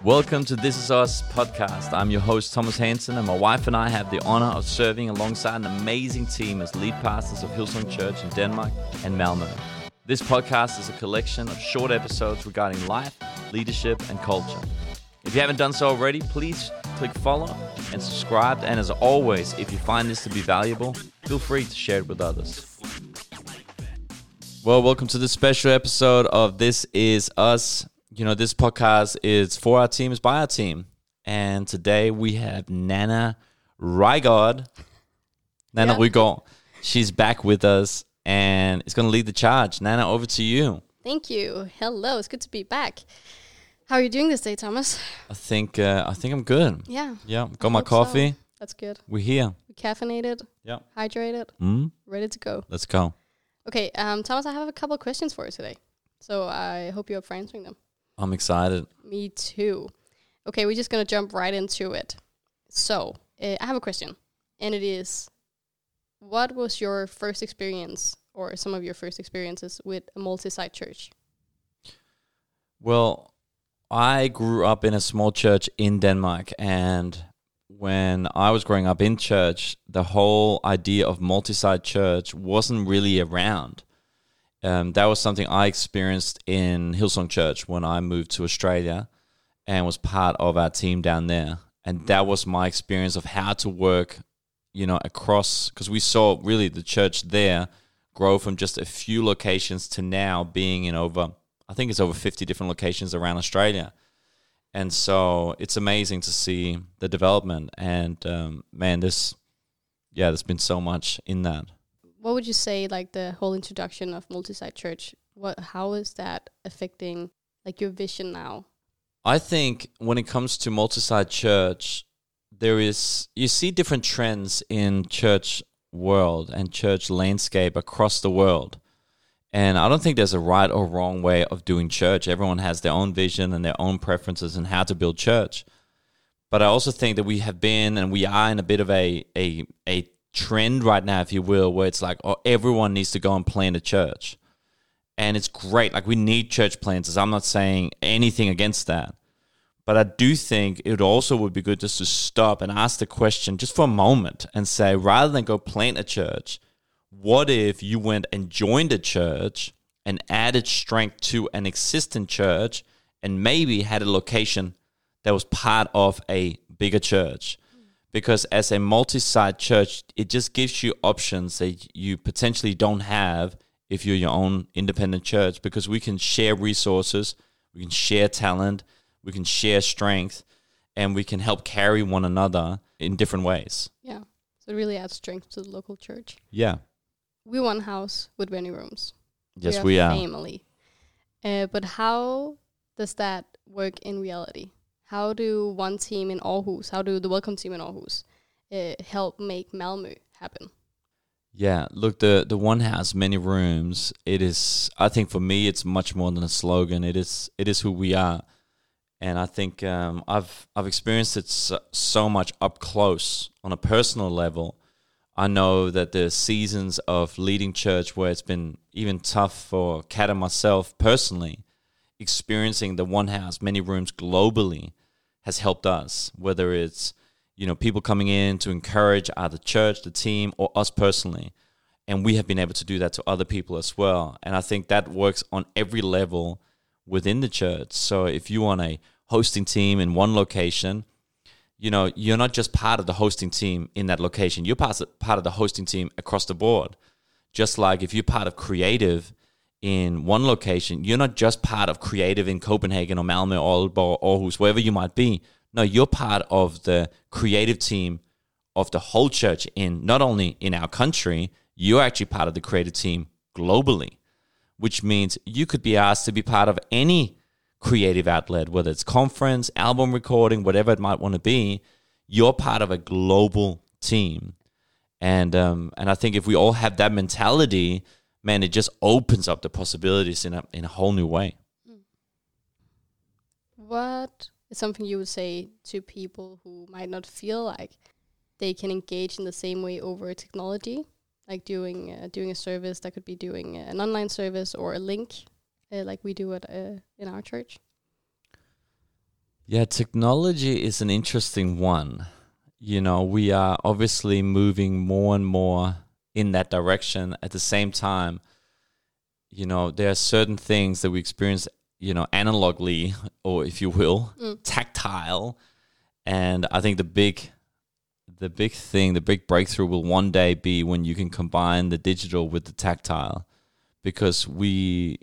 Welcome to This Is Us podcast. I'm your host, Thomas Hansen, and my wife and I have the honor of serving alongside an amazing team as lead pastors of Hillsong Church in Denmark and Malmö. This podcast is a collection of short episodes regarding life, leadership, and culture. If you haven't done so already, please click follow and subscribe. And as always, if you find this to be valuable, feel free to share it with others. Well, welcome to this special episode of This Is Us. You know, this podcast is for our team, is by our team. And today we have Nanna Rygaard. Nanna Rygaard. She's back with us and is going to lead the charge. Nanna, over to you. Thank you. Hello. It's good to be back. How are you doing this day, Thomas? I think I'm good. Yeah. Yeah. Got my coffee. So. That's good. We're here. We caffeinated. Yeah. Hydrated. Ready to go. Let's go. Okay, Thomas, I have a couple of questions for you today. So I hope you're up for answering them. I'm excited. Me too. Okay, we're just going to jump right into it. So, I have a question. And it is, what was your first experience or some of your first experiences with a multi-site church? Well, I grew up in a small church in Denmark. And when I was growing up in church, the whole idea of multi-site church wasn't really around. That was something I experienced in Hillsong Church when I moved to Australia and was part of our team down there. And that was my experience of how to work, you know, across, because we saw really the church there grow from just a few locations to now being in over 50 different locations around Australia. And so it's amazing to see the development. And there's been so much in that. What would you say, like the whole introduction of multi-site church? How is that affecting like your vision now? I think when it comes to multi-site church, you see different trends in church world and church landscape across the world. And I don't think there's a right or wrong way of doing church. Everyone has their own vision and their own preferences in how to build church. But I also think that we have been and we are in a bit of a trend right now, if you will, where it's like, everyone needs to go and plant a church. And it's great. Like, we need church planters. I'm not saying anything against that. But I do think it also would be good just to stop and ask the question just for a moment and say, rather than go plant a church, what if you went and joined a church and added strength to an existing church and maybe had a location that was part of a bigger church? Because as a multi-site church, it just gives you options that you potentially don't have if you're your own independent church, because we can share resources, we can share talent, we can share strength, and we can help carry one another in different ways. Yeah, so it really adds strength to the local church. Yeah. We're one house with many rooms. Yes, we are. Family. But how does that work in reality? How do one team in Aarhus, how do the Welcome team in Aarhus help make Malmö happen? Yeah, look, the one house, many rooms, it is, I think for me, it's much more than a slogan. It is who we are. And I think I've experienced it so much up close on a personal level. I know that the seasons of leading church where it's been even tough for Kat and myself personally, experiencing the one house, many rooms globally has helped us, whether it's, you know, people coming in to encourage either church, the team, or us personally. And we have been able to do that to other people as well. And I think that works on every level within the church. So if you want a hosting team in one location, you know, you're not just part of the hosting team in that location. You're part of the hosting team across the board. Just like if you're part of creative in one location, you're not just part of creative in Copenhagen or Malmö or Aalborg or Aarhus, wherever you might be. No, you're part of the creative team of the whole church in not only in our country, you're actually part of the creative team globally, which means you could be asked to be part of any creative outlet, whether it's conference, album recording, whatever it might want to be. You're part of a global team. And I think if we all have that mentality, man, it just opens up the possibilities in a whole new way. What is something you would say to people who might not feel like they can engage in the same way over technology, like doing a service that could be doing an online service or a link, like we do in our church? Yeah, technology is an interesting one. You know, we are obviously moving more and more in that direction. At the same time, you know, there are certain things that we experience, you know, analogly, or if you will, tactile. And I think the big breakthrough will one day be when you can combine the digital with the tactile, because we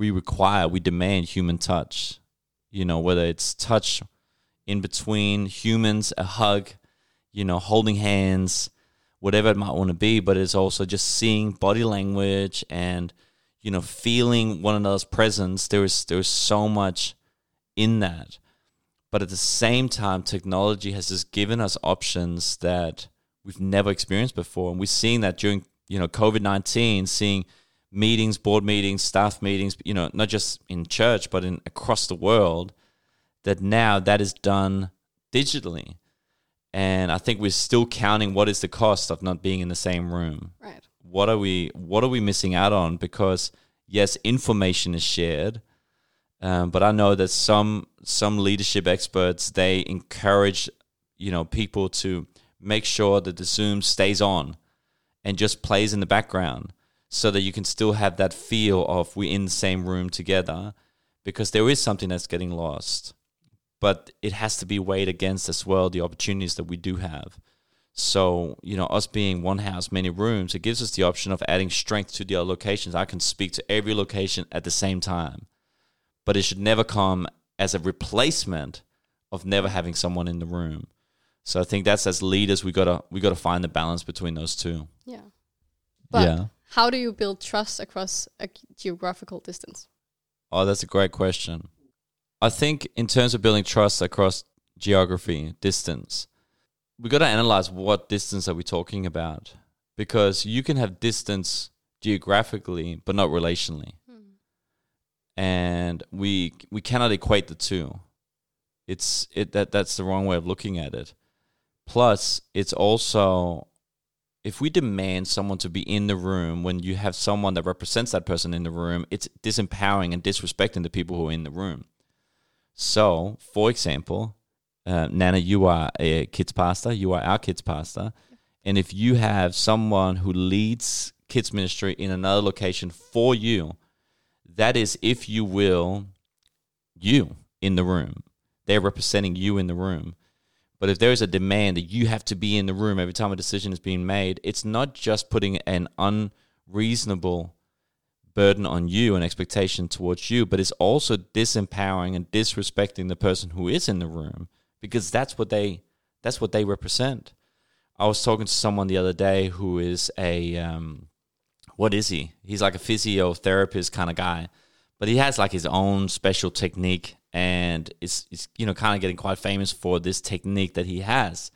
demand human touch. You know, whether it's touch in between humans, a hug, you know, holding hands, whatever it might want to be, but it's also just seeing body language and, you know, feeling one another's presence. There is so much in that. But at the same time, technology has just given us options that we've never experienced before. And we're seeing that during, you know, COVID-19, seeing meetings, board meetings, staff meetings, you know, not just in church, but in across the world, that now that is done digitally. And I think we're still counting what is the cost of not being in the same room. Right. What are we missing out on? Because yes, information is shared, but I know that some leadership experts, they encourage, you know, people to make sure that the Zoom stays on and just plays in the background, so that you can still have that feel of we're in the same room together, because there is something that's getting lost. But it has to be weighed against as well the opportunities that we do have. So, you know, us being one house, many rooms, it gives us the option of adding strength to the other locations. I can speak to every location at the same time. But it should never come as a replacement of never having someone in the room. So I think that's, as leaders, we gotta find the balance between those two. Yeah. But how do you build trust across a geographical distance? Oh, that's a great question. I think in terms of building trust across geography, distance, we got to analyze what distance are we talking about, because you can have distance geographically but not relationally. And we cannot equate the two. That's the wrong way of looking at it. Plus, it's also, if we demand someone to be in the room when you have someone that represents that person in the room, it's disempowering and disrespecting the people who are in the room. So, for example, Nana, you are a kids pastor. You are our kids pastor. And if you have someone who leads kids ministry in another location for you, that is, if you will, you in the room. They're representing you in the room. But if there is a demand that you have to be in the room every time a decision is being made, it's not just putting an unreasonable burden on you and expectation towards you, but it's also disempowering and disrespecting the person who is in the room, because that's what they represent. I was talking to someone the other day who is a what is he? He's like a physiotherapist kind of guy, but he has like his own special technique, and is you know, kind of getting quite famous for this technique that he has.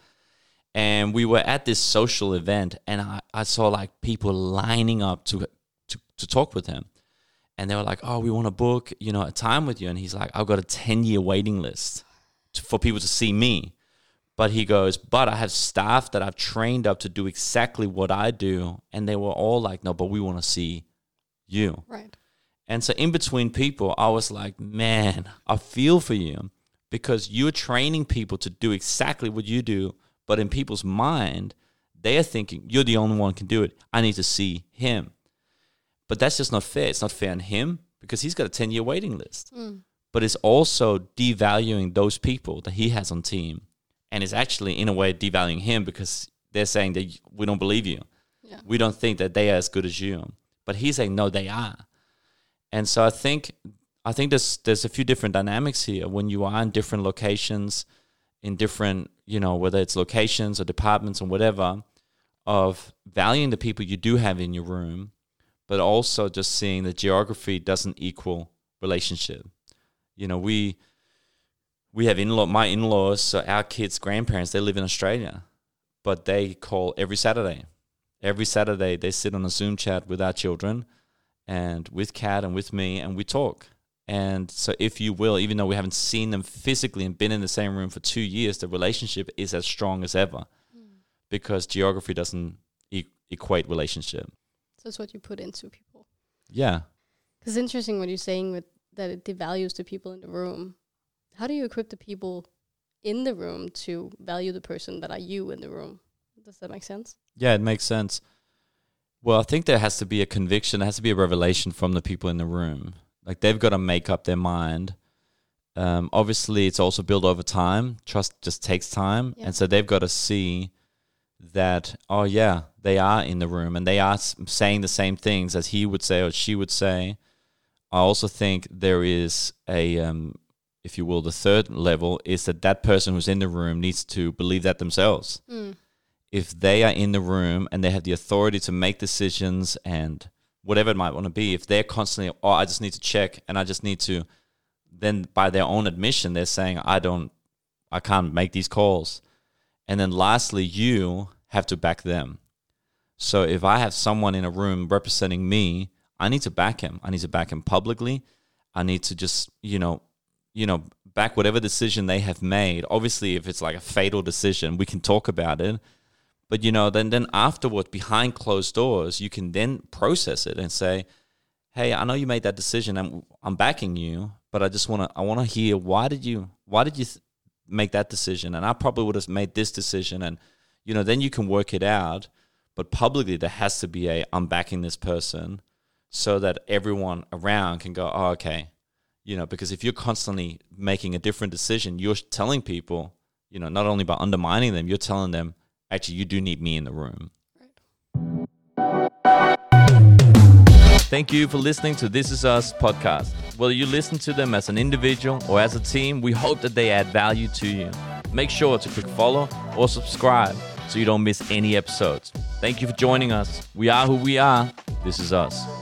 And we were at this social event, and I saw like people lining up to talk with him, and they were like, "Oh, we want to book, you know, a time with you." And he's like, "I've got a 10-year waiting list for people to see me." But he goes, "But I have staff that I've trained up to do exactly what I do." And they were all like, "No, but we want to see you." Right. And so in between people, I was like, man, I feel for you, because you're training people to do exactly what you do. But in people's mind, they're thinking, you're the only one who can do it. I need to see him. But that's just not fair. It's not fair on him, because he's got a 10-year waiting list. But it's also devaluing those people that he has on team. And it's actually, in a way, devaluing him, because they're saying that we don't believe you. Yeah. We don't think that they are as good as you. But he's saying, no, they are. And so I think there's a few different dynamics here when you are in different locations, in different, you know, whether it's locations or departments or whatever, of valuing the people you do have in your room, but also just seeing that geography doesn't equal relationship. You know, we have my in-laws, so our kids' grandparents, they live in Australia, but they call every Saturday. Every Saturday they sit on a Zoom chat with our children, and with Kat and with me, and we talk. And so, if you will, even though we haven't seen them physically and been in the same room for 2 years, the relationship is as strong as ever, because geography doesn't equate relationship. So it's what you put into people. Yeah. Because it's interesting what you're saying with that it devalues the people in the room. how do you equip the people in the room to value the person that are you in the room? Does that make sense? Yeah, it makes sense. Well, I think there has to be a conviction. There has to be a revelation from the people in the room. Like, they've got to make up their mind. Obviously, it's also built over time. Trust just takes time. Yeah. And so they've got to see that, oh, yeah, they are in the room and they are saying the same things as he would say or she would say. I also think there is a, if you will, the third level is that person who's in the room needs to believe that themselves. If they are in the room and they have the authority to make decisions and whatever it might want to be, if they're constantly, oh, I just need to check and I just need to, then by their own admission, they're saying, I can't make these calls. And then lastly, you have to back them. So if I have someone in a room representing me, I need to back him. I need to back him publicly. I need to just, back whatever decision they have made. Obviously, if it's like a fatal decision, we can talk about it. But, then afterwards, behind closed doors, you can then process it and say, hey, I know you made that decision and I'm backing you, but I want to hear, why did you make that decision? And I probably would have made this decision. And, then you can work it out. But publicly, there has to be I'm backing this person so that everyone around can go, oh, okay. Because if you're constantly making a different decision, you're telling people, not only by undermining them, you're telling them, actually, you do need me in the room. Right. Thank you for listening to This Is Us podcast. Whether you listen to them as an individual or as a team, we hope that they add value to you. Make sure to click follow or subscribe so you don't miss any episodes. Thank you for joining us. We are who we are. This is us.